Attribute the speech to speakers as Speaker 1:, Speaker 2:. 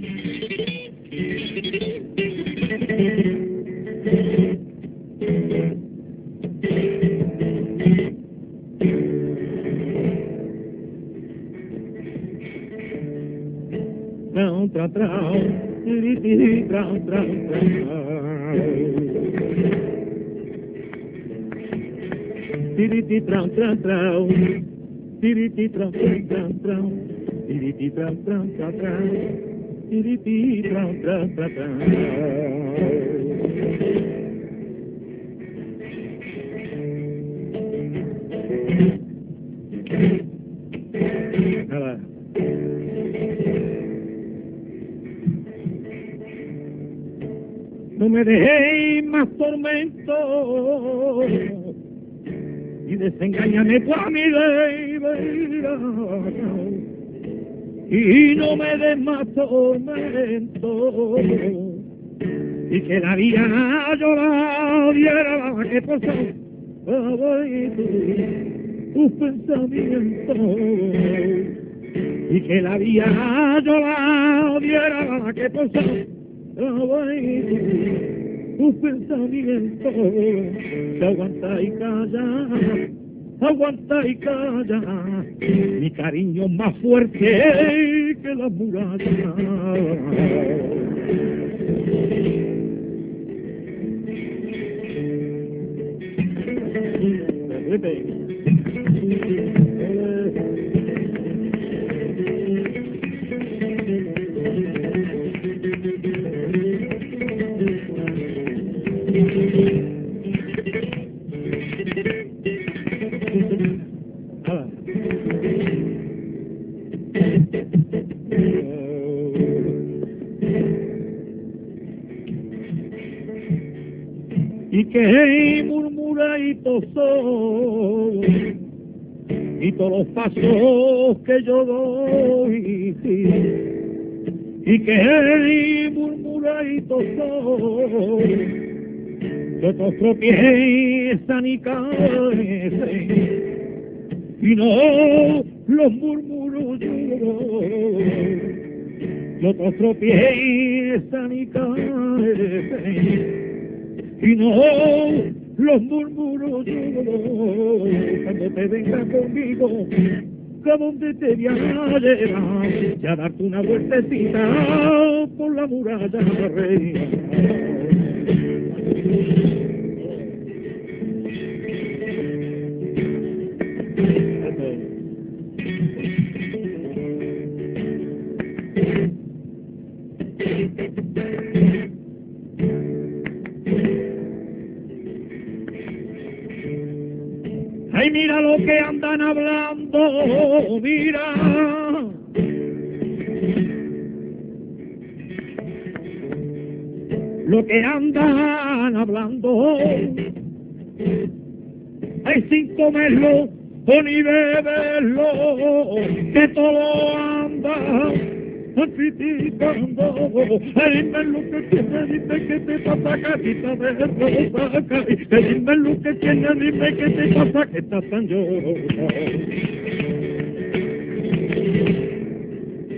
Speaker 1: No me dejéis más tormento y desengáñame por mi vida y no me des más tormento y que la vida yo la odiara que por tus pensamientos y que la vida yo la odiara que por tus pensamientos, te aguanta y calla, mi cariño más fuerte que la muralla. Y que murmuradito soy y todos los pasos que yo doy y que murmuradito soy que otros tropiezan y caen y no los murmuros yo que otros tropiezan y caen y no los murmuros cuando te vengas conmigo que donde te voy a llevar y a darte una vueltecita por la muralla reina. Ay, mira lo que andan hablando, mira. Lo que andan hablando. Ay, sin comerlo o ni beberlo, que todo anda criticando. Dime lo que tiene, dime que te pasa, carita de rosa. Dime lo que tiene, dime que te pasa, que estás tan llorosa.